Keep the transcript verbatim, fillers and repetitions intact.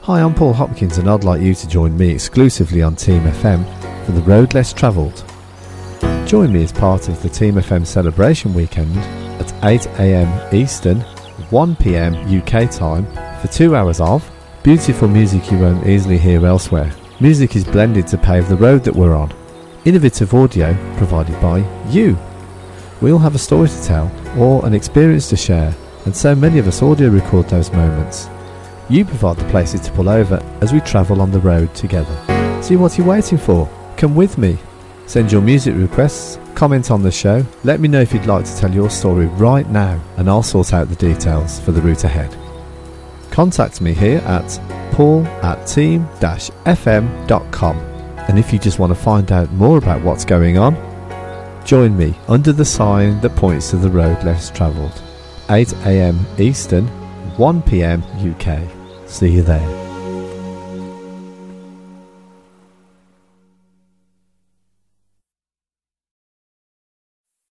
Hi, I'm Paul Hopkins and I'd like you to join me exclusively on Team F M for the Road Less Travelled. Join me as part of the Team F M celebration weekend at eight a m Eastern, one p m U K time for two hours of beautiful music you won't easily hear elsewhere. Music is blended to pave the road that we're on. Innovative audio provided by you. We all have a story to tell or an experience to share, and so many of us audio record those moments. You provide the places to pull over as we travel on the road together. See what you're waiting for. Come with me. Send your music requests, comment on the show, let me know if you'd like to tell your story right now, and I'll sort out the details for the route ahead. Contact me here at paul at team dash f m dot com, and if you just want to find out more about what's going on, join me under the sign that points to the road less travelled. eight a m Eastern, one p m U K. See you there.